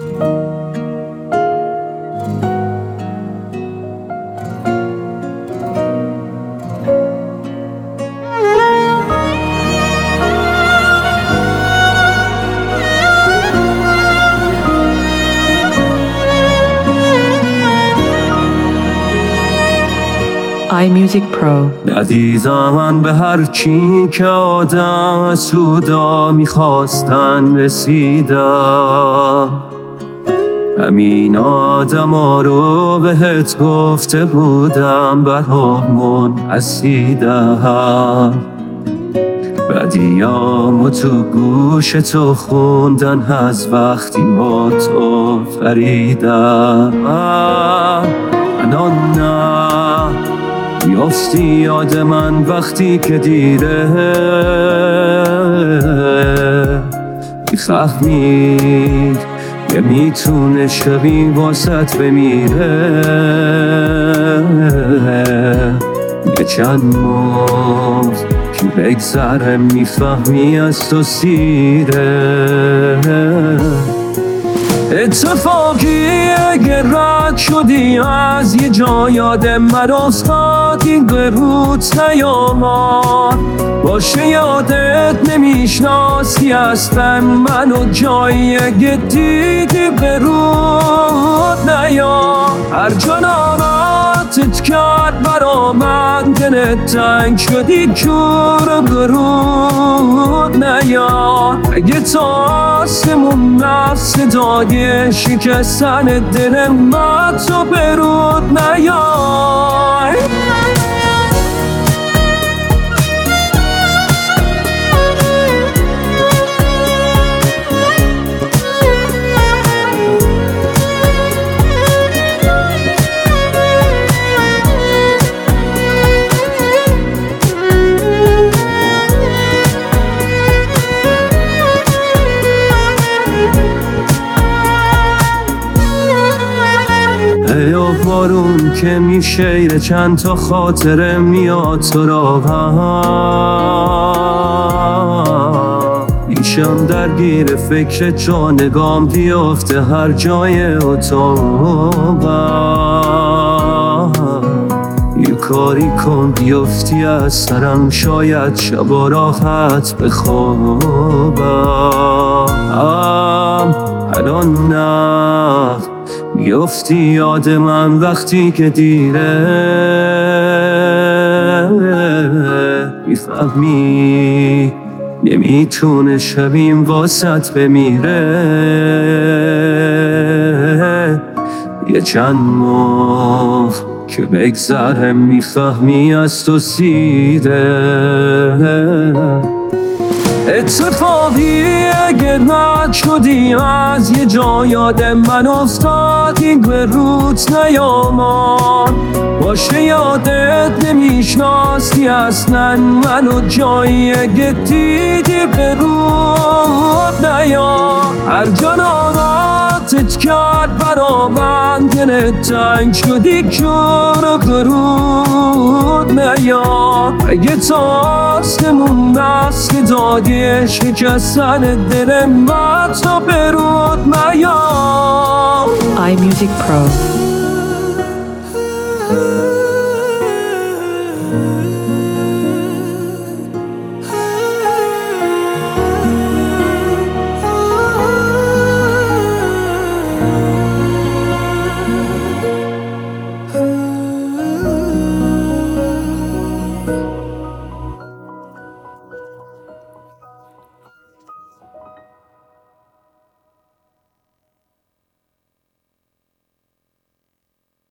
iMusic Pro. ندیدم به هر چی که آدم سودا میخواستن رسیدم. همین آدم ها رو بهت گفته بودم برامون حسیدم. بدیامو تو گوش تو خوندن از وقتی ما تو فریدم. نه بیافتی یاد من وقتی که دیره، میفهمی نمیتونه شبی واسط بمیره. یه چند ماه که بگذره میفهمی از تو سیره. اتفاقی اگه رد شدی از یه جا یاد من افتاد، این قروت نیامد باشه یادت نمیشناسی اصلا منو جایی اگه دیدی قروت نیام. هر جا ناراتت کرد برا من دلت تنگ شدی جور قروت نیام. اگه تا آسمون نفس داگه شکستن دل من تو برود نیای. یا بارون که میشه چند تا خاطره میاد تو را ایشم درگیر فکر جا نگام بیافته هر جای اتاق. یه کاری کن بیافتی از سرم شاید شبا راحت بخوابم. الان نه بیافتی یاد من وقتی که دیره، میفهمی نمیتونه شبیم واسط بمیره. یه چند ماه که بگذره میفهمی از تو سیره. اتفاقی اگه رد شدی از یه جا یاد من افتاد، این قروت نیامد باشه یادت نمیشناسی اصلا منو جایی اگه دیدی قروت نیام. هر جا ناراتت کرد برا من دلت تنگ شدی جور قروت نیام. اگه تا آسمون نفس داگه شکستن دل من تو برود نیام. iMusic Pro.